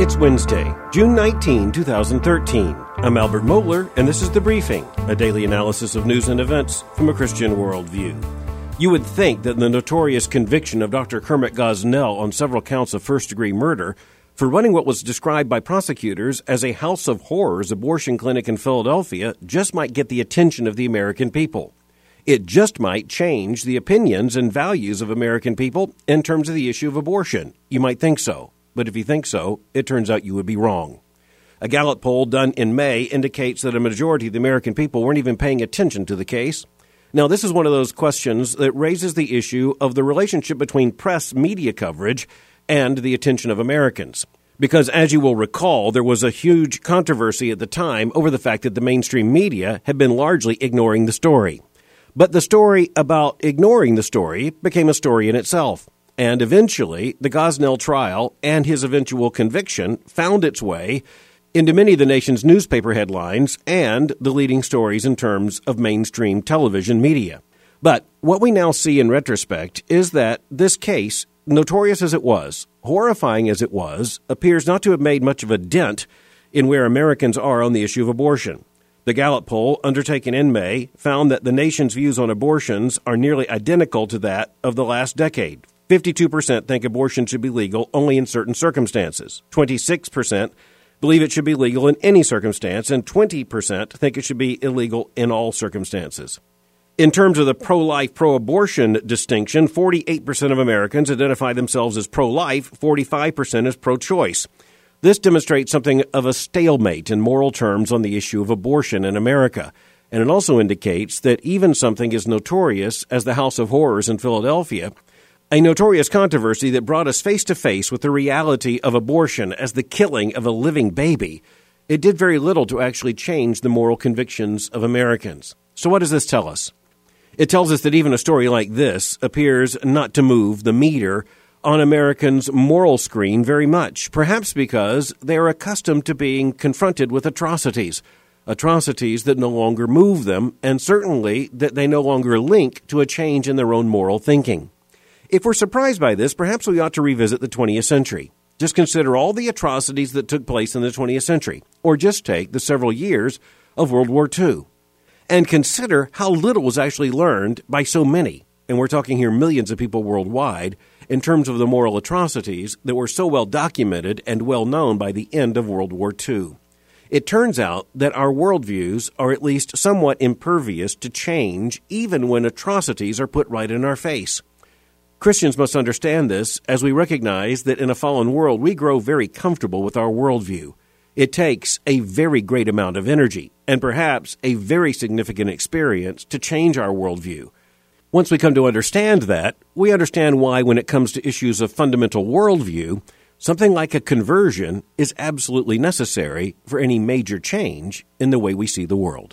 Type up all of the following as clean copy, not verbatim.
It's Wednesday, June 19, 2013. I'm Albert Mohler, and this is The Briefing, a daily analysis of news and events from a Christian worldview. You would think that the notorious conviction of Dr. Kermit Gosnell on several counts of first-degree murder for running what was described by prosecutors as a house of horrors abortion clinic in Philadelphia just might get the attention of the American people. It just might change the opinions and values of American people in terms of the issue of abortion. You might think so. But if you think so, it turns out you would be wrong. A Gallup poll done in May indicates that a majority of the American people weren't even paying attention to the case. Now, this is one of those questions that raises the issue of the relationship between press media coverage and the attention of Americans. Because, as you will recall, there was a huge controversy at the time over the fact that the mainstream media had been largely ignoring the story. But the story about ignoring the story became a story in itself. And eventually, the Gosnell trial and his eventual conviction found its way into many of the nation's newspaper headlines and the leading stories in terms of mainstream television media. But what we now see in retrospect is that this case, notorious as it was, horrifying as it was, appears not to have made much of a dent in where Americans are on the issue of abortion. The Gallup poll, undertaken in May, found that the nation's views on abortions are nearly identical to that of the last decade. 52% think abortion should be legal only in certain circumstances. 26% believe it should be legal in any circumstance, and 20% think it should be illegal in all circumstances. In terms of the pro-life, pro-abortion distinction, 48% of Americans identify themselves as pro-life, 45% as pro-choice. This demonstrates something of a stalemate in moral terms on the issue of abortion in America. And it also indicates that even something as notorious as the House of Horrors in Philadelphia, a notorious controversy that brought us face-to-face with the reality of abortion as the killing of a living baby, it did very little to actually change the moral convictions of Americans. So what does this tell us? It tells us that even a story like this appears not to move the meter on Americans' moral screen very much, perhaps because they are accustomed to being confronted with atrocities that no longer move them, and certainly that they no longer link to a change in their own moral thinking. If we're surprised by this, perhaps we ought to revisit the 20th century. Just consider all the atrocities that took place in the 20th century, or just take the several years of World War II. And consider how little was actually learned by so many, and we're talking here millions of people worldwide, in terms of the moral atrocities that were so well documented and well known by the end of World War II. It turns out that our worldviews are at least somewhat impervious to change, even when atrocities are put right in our face. Christians must understand this as we recognize that in a fallen world, we grow very comfortable with our worldview. It takes a very great amount of energy and perhaps a very significant experience to change our worldview. Once we come to understand that, we understand why when it comes to issues of fundamental worldview, something like a conversion is absolutely necessary for any major change in the way we see the world.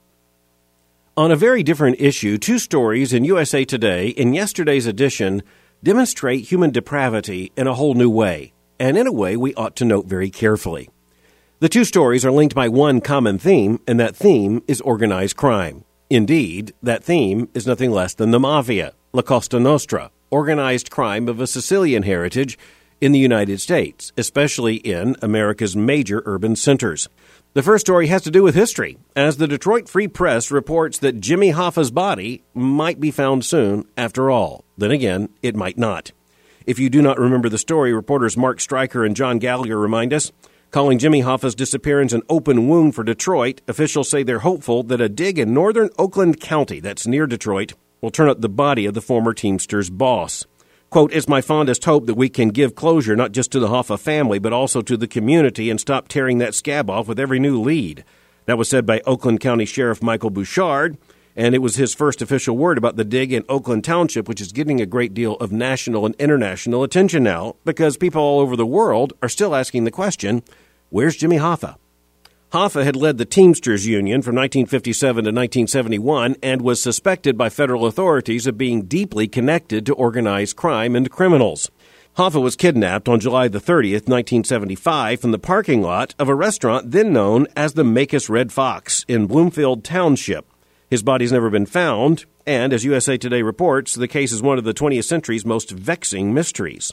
On a very different issue, two stories in USA Today in yesterday's edition demonstrate human depravity in a whole new way, and in a way we ought to note very carefully. The two stories are linked by one common theme, and that theme is organized crime. Indeed, that theme is nothing less than the Mafia, La Cosa Nostra, organized crime of a Sicilian heritage in the United States, especially in America's major urban centers. The first story has to do with history, as the Detroit Free Press reports that Jimmy Hoffa's body might be found soon after all. Then again, it might not. If you do not remember the story, reporters Mark Stryker and John Gallagher remind us, calling Jimmy Hoffa's disappearance an open wound for Detroit, officials say they're hopeful that a dig in northern Oakland County, that's near Detroit, will turn up the body of the former Teamsters boss. Quote, "It's my fondest hope that we can give closure not just to the Hoffa family, but also to the community and stop tearing that scab off with every new lead." That was said by Oakland County Sheriff Michael Bouchard, and it was his first official word about the dig in Oakland Township, which is getting a great deal of national and international attention now because people all over the world are still asking the question, where's Jimmy Hoffa? Hoffa had led the Teamsters Union from 1957 to 1971 and was suspected by federal authorities of being deeply connected to organized crime and criminals. Hoffa was kidnapped on July the 30th, 1975, from the parking lot of a restaurant then known as the Makis Red Fox in Bloomfield Township. His body's never been found, and as USA Today reports, the case is one of the 20th century's most vexing mysteries.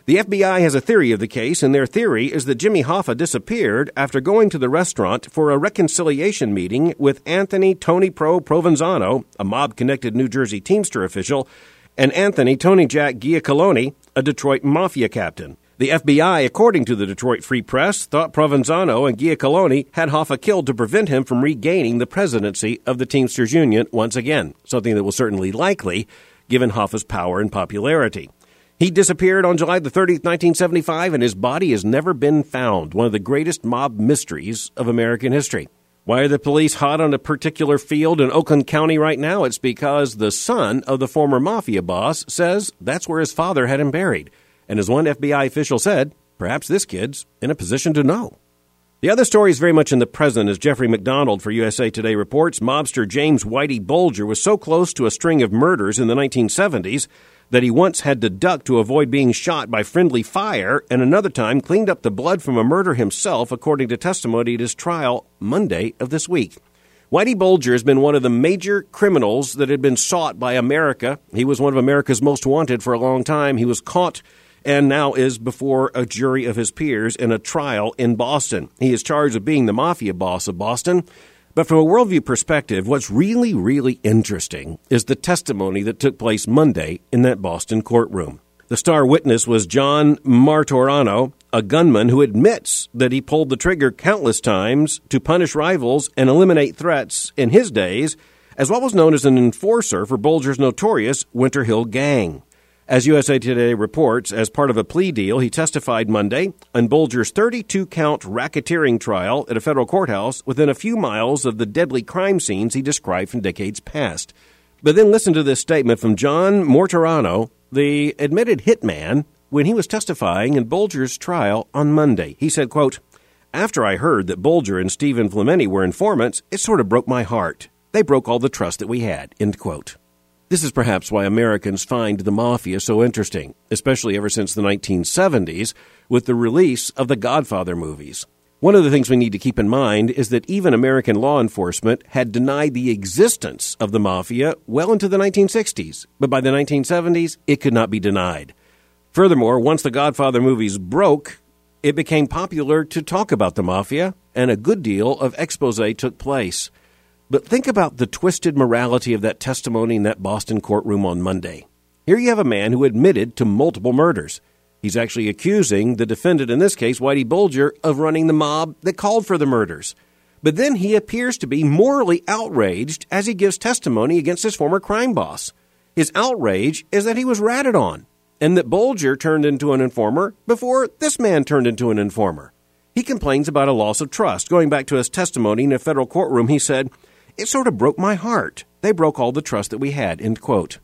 The FBI has a theory of the case, and their theory is that Jimmy Hoffa disappeared after going to the restaurant for a reconciliation meeting with Anthony Tony Pro Provenzano, a mob-connected New Jersey Teamster official, and Anthony Tony Jack Giacalone, a Detroit mafia captain. The FBI, according to the Detroit Free Press, thought Provenzano and Giacalone had Hoffa killed to prevent him from regaining the presidency of the Teamsters Union once again, something that was certainly likely given Hoffa's power and popularity. He disappeared on July the 30th, 1975, and his body has never been found, one of the greatest mob mysteries of American history. Why are the police hot on a particular field in Oakland County right now? It's because the son of the former mafia boss says that's where his father had him buried. And as one FBI official said, perhaps this kid's in a position to know. The other story is very much in the present, as Jeffrey McDonald for USA Today reports. Mobster James Whitey Bulger was so close to a string of murders in the 1970s that he once had to duck to avoid being shot by friendly fire, and another time cleaned up the blood from a murder himself, according to testimony at his trial Monday of this week. Whitey Bulger has been one of the major criminals that had been sought by America. He was one of America's most wanted for a long time. He was caught and now is before a jury of his peers in a trial in Boston. He is charged with being the mafia boss of Boston. But from a worldview perspective, what's really, really interesting is the testimony that took place Monday in that Boston courtroom. The star witness was John Martorano, a gunman who admits that he pulled the trigger countless times to punish rivals and eliminate threats in his days, as what was known as an enforcer for Bulger's notorious Winter Hill Gang. As USA Today reports, as part of a plea deal, he testified Monday on Bulger's 32-count racketeering trial at a federal courthouse within a few miles of the deadly crime scenes he described from decades past. But then listen to this statement from John Martorano, the admitted hitman, when he was testifying in Bulger's trial on Monday. He said, quote, "After I heard that Bulger and Stephen Flemini were informants, it sort of broke my heart. They broke all the trust that we had," end quote. This is perhaps why Americans find the mafia so interesting, especially ever since the 1970s with the release of the Godfather movies. One of the things we need to keep in mind is that even American law enforcement had denied the existence of the mafia well into the 1960s, but by the 1970s, it could not be denied. Furthermore, once the Godfather movies broke, it became popular to talk about the mafia, and a good deal of expose took place. But think about the twisted morality of that testimony in that Boston courtroom on Monday. Here you have a man who admitted to multiple murders. He's actually accusing the defendant, in this case, Whitey Bulger, of running the mob that called for the murders. But then he appears to be morally outraged as he gives testimony against his former crime boss. His outrage is that he was ratted on, and that Bulger turned into an informer before this man turned into an informer. He complains about a loss of trust. Going back to his testimony in a federal courtroom, he said, "It sort of broke my heart. They broke all the trust that we had," end quote.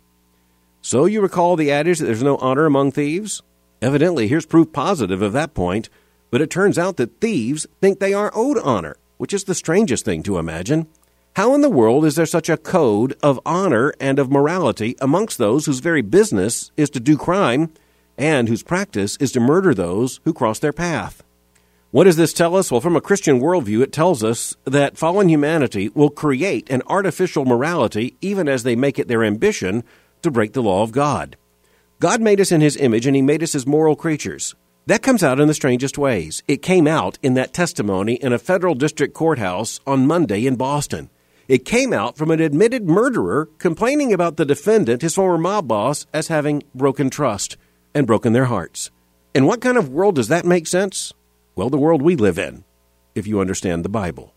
So you recall the adage that there's no honor among thieves? Evidently, here's proof positive of that point, but it turns out that thieves think they are owed honor, which is the strangest thing to imagine. How in the world is there such a code of honor and of morality amongst those whose very business is to do crime and whose practice is to murder those who cross their path? What does this tell us? Well, from a Christian worldview, it tells us that fallen humanity will create an artificial morality even as they make it their ambition to break the law of God. God made us in His image, and He made us as moral creatures. That comes out in the strangest ways. It came out in that testimony in a federal district courthouse on Monday in Boston. It came out from an admitted murderer complaining about the defendant, his former mob boss, as having broken trust and broken their hearts. In what kind of world does that make sense? Well, the world we live in, if you understand the Bible.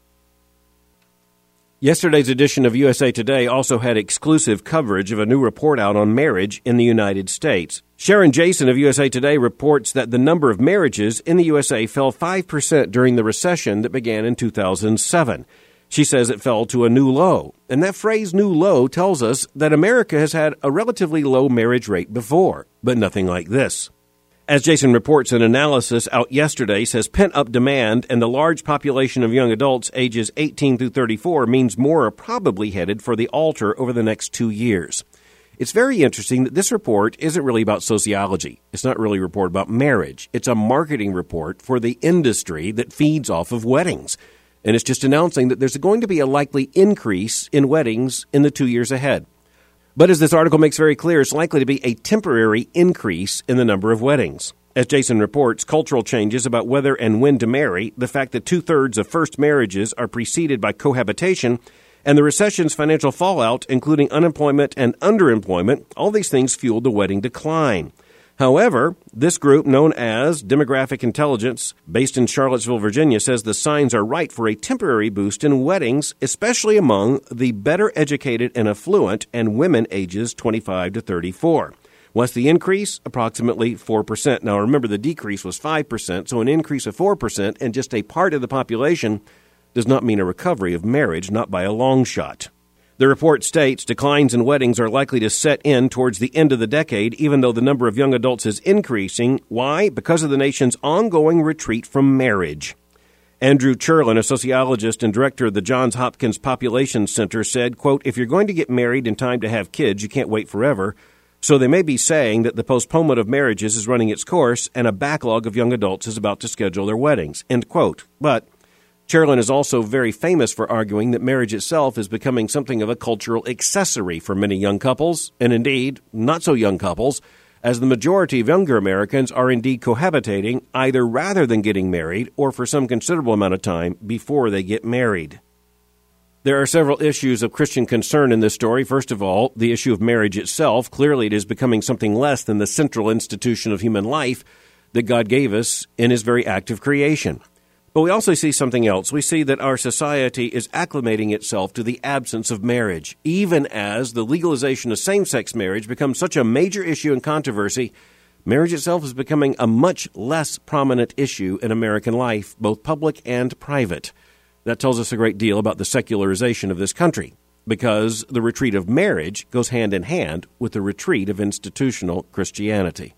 Yesterday's edition of USA Today also had exclusive coverage of a new report out on marriage in the United States. Sharon Jason of USA Today reports that the number of marriages in the USA fell 5% during the recession that began in 2007. She says it fell to a new low. And that phrase, new low, tells us that America has had a relatively low marriage rate before, but nothing like this. As Jason reports, an analysis out yesterday says pent-up demand and the large population of young adults ages 18 through 34 means more are probably headed for the altar over the next 2 years. It's very interesting that this report isn't really about sociology. It's not really a report about marriage. It's a marketing report for the industry that feeds off of weddings. And it's just announcing that there's going to be a likely increase in weddings in the 2 years ahead. But as this article makes very clear, it's likely to be a temporary increase in the number of weddings. As Jason reports, cultural changes about whether and when to marry, the fact that 2/3 of first marriages are preceded by cohabitation, and the recession's financial fallout, including unemployment and underemployment, all these things fueled the wedding decline. However, this group, known as Demographic Intelligence, based in Charlottesville, Virginia, says the signs are right for a temporary boost in weddings, especially among the better educated and affluent and women ages 25 to 34. What's the increase? Approximately 4%. Now, remember, the decrease was 5%, so an increase of 4% and just a part of the population does not mean a recovery of marriage, not by a long shot. The report states declines in weddings are likely to set in towards the end of the decade, even though the number of young adults is increasing. Why? Because of the nation's ongoing retreat from marriage. Andrew Cherlin, a sociologist and director of the Johns Hopkins Population Center, said, quote, "If you're going to get married in time to have kids, you can't wait forever. So they may be saying that the postponement of marriages is running its course and a backlog of young adults is about to schedule their weddings," end quote. But Cherlin is also very famous for arguing that marriage itself is becoming something of a cultural accessory for many young couples, and indeed, not so young couples, as the majority of younger Americans are indeed cohabitating either rather than getting married or for some considerable amount of time before they get married. There are several issues of Christian concern in this story. First of all, the issue of marriage itself. Clearly, it is becoming something less than the central institution of human life that God gave us in His very act of creation. But we also see something else. We see that our society is acclimating itself to the absence of marriage, even as the legalization of same-sex marriage becomes such a major issue and controversy. Marriage itself is becoming a much less prominent issue in American life, both public and private. That tells us a great deal about the secularization of this country, because the retreat of marriage goes hand in hand with the retreat of institutional Christianity.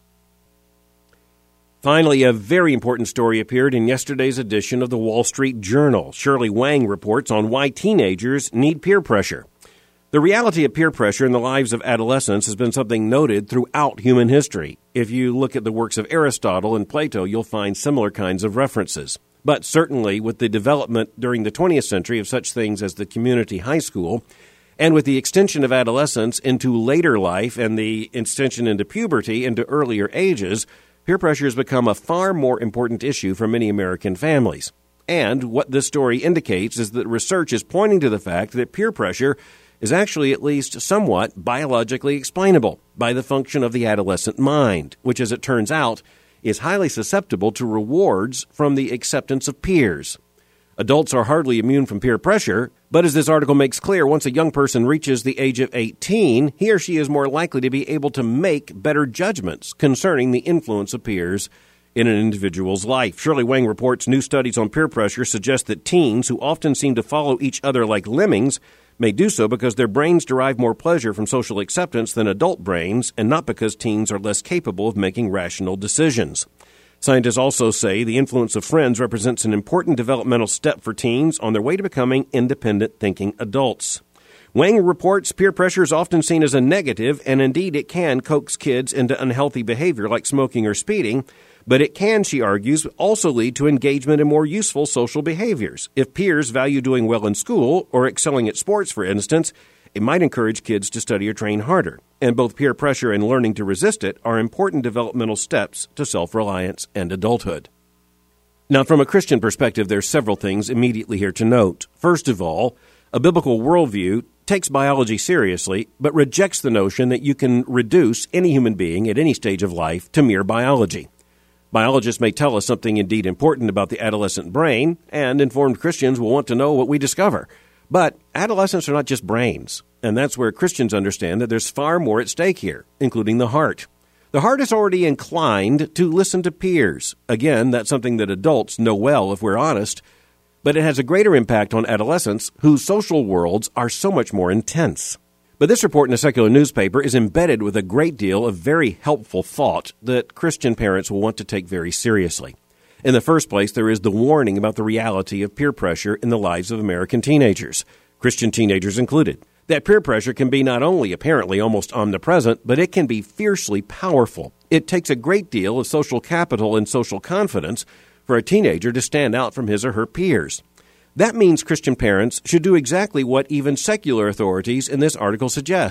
Finally, a very important story appeared in yesterday's edition of the Wall Street Journal. Shirley Wang reports on why teenagers need peer pressure. The reality of peer pressure in the lives of adolescents has been something noted throughout human history. If you look at the works of Aristotle and Plato, you'll find similar kinds of references. But certainly with the development during the 20th century of such things as the community high school, and with the extension of adolescence into later life and the extension into puberty into earlier ages, peer pressure has become a far more important issue for many American families. And what this story indicates is that research is pointing to the fact that peer pressure is actually at least somewhat biologically explainable by the function of the adolescent mind, which, as it turns out, is highly susceptible to rewards from the acceptance of peers. Adults are hardly immune from peer pressure, but as this article makes clear, once a young person reaches the age of 18, he or she is more likely to be able to make better judgments concerning the influence of peers in an individual's life. Shirley Wang reports new studies on peer pressure suggest that teens, who often seem to follow each other like lemmings, may do so because their brains derive more pleasure from social acceptance than adult brains, and not because teens are less capable of making rational decisions. Scientists also say the influence of friends represents an important developmental step for teens on their way to becoming independent thinking adults. Wang reports peer pressure is often seen as a negative, and indeed it can coax kids into unhealthy behavior like smoking or speeding, but it can, she argues, also lead to engagement in more useful social behaviors. If peers value doing well in school or excelling at sports, for instance, it might encourage kids to study or train harder. And both peer pressure and learning to resist it are important developmental steps to self-reliance and adulthood. Now, from a Christian perspective, there's several things immediately here to note. First of all, a biblical worldview takes biology seriously, but rejects the notion that you can reduce any human being at any stage of life to mere biology. Biologists may tell us something indeed important about the adolescent brain, and informed Christians will want to know what we discover. But adolescents are not just brains, and that's where Christians understand that there's far more at stake here, including the heart. The heart is already inclined to listen to peers. Again, that's something that adults know well if we're honest, but it has a greater impact on adolescents whose social worlds are so much more intense. But this report in a secular newspaper is embedded with a great deal of very helpful thought that Christian parents will want to take very seriously. In the first place, there is the warning about the reality of peer pressure in the lives of American teenagers, Christian teenagers included. That peer pressure can be not only apparently almost omnipresent, but it can be fiercely powerful. It takes a great deal of social capital and social confidence for a teenager to stand out from his or her peers. That means Christian parents should do exactly what even secular authorities in this article suggest.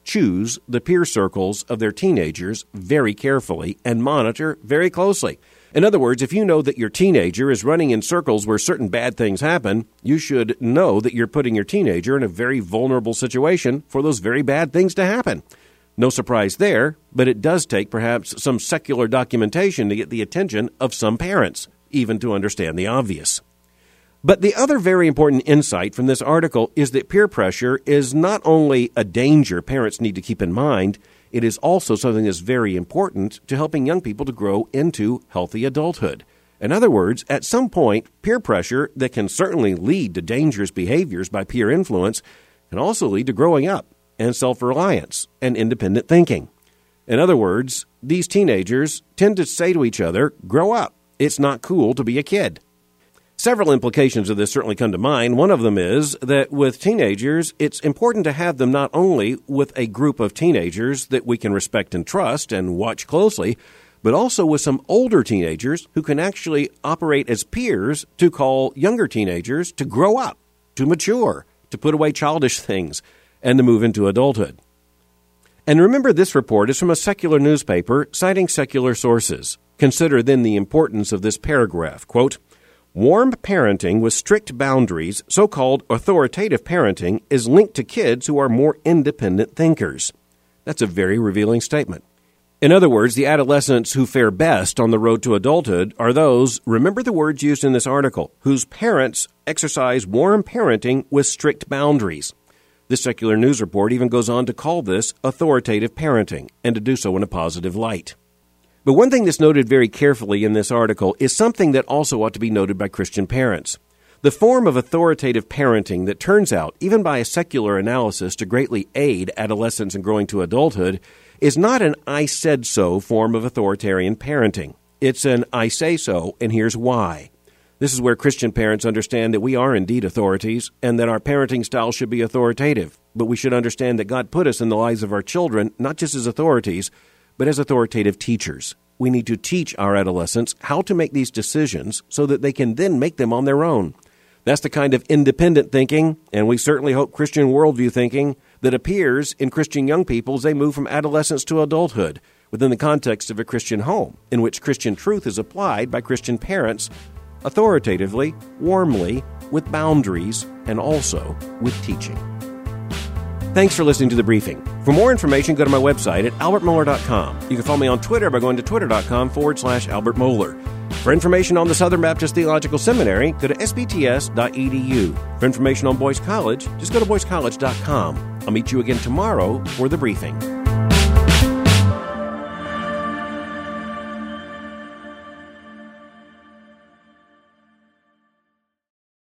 choose the peer circles of their teenagers very carefully and monitor very closely. In other words, if you know that your teenager is running in circles where certain bad things happen, you should know that you're putting your teenager in a very vulnerable situation for those very bad things to happen. No surprise there, but it does take perhaps some secular documentation to get the attention of some parents, even to understand the obvious. But the other very important insight from this article is that peer pressure is not only a danger parents need to keep in mind, it is also something that's very important to helping young people to grow into healthy adulthood. In other words, at some point, peer pressure that can certainly lead to dangerous behaviors by peer influence can also lead to growing up and self-reliance and independent thinking. In other words, these teenagers tend to say to each other, "Grow up. It's not cool to be a kid." Several implications of this certainly come to mind. One of them is that with teenagers, it's important to have them not only with a group of teenagers that we can respect and trust and watch closely, but also with some older teenagers who can actually operate as peers to call younger teenagers to grow up, to mature, to put away childish things, and to move into adulthood. And remember, this report is from a secular newspaper citing secular sources. Consider then the importance of this paragraph. Quote, "Warm parenting with strict boundaries, so-called authoritative parenting, is linked to kids who are more independent thinkers." That's a very revealing statement. In other words, the adolescents who fare best on the road to adulthood are those, remember the words used in this article, whose parents exercise warm parenting with strict boundaries. This secular news report even goes on to call this authoritative parenting, and to do so in a positive light. But one thing that's noted very carefully in this article is something that also ought to be noted by Christian parents. The form of authoritative parenting that turns out, even by a secular analysis, to greatly aid adolescents in growing to adulthood is not an "I said so" form of authoritarian parenting. It's an "I say so, and here's why." This is where Christian parents understand that we are indeed authorities and that our parenting style should be authoritative. But we should understand that God put us in the lives of our children, not just as authorities, but as authoritative teachers. We need to teach our adolescents how to make these decisions so that they can then make them on their own. That's the kind of independent thinking, and we certainly hope Christian worldview thinking, that appears in Christian young people as they move from adolescence to adulthood within the context of a Christian home, in which Christian truth is applied by Christian parents authoritatively, warmly, with boundaries, and also with teaching. Thanks for listening to The Briefing. For more information, go to my website at albertmohler.com. You can follow me on Twitter by going to twitter.com/Albert Mohler. For information on the Southern Baptist Theological Seminary, go to sbts.edu. For information on Boyce College, just go to boycecollege.com. I'll meet you again tomorrow for The Briefing.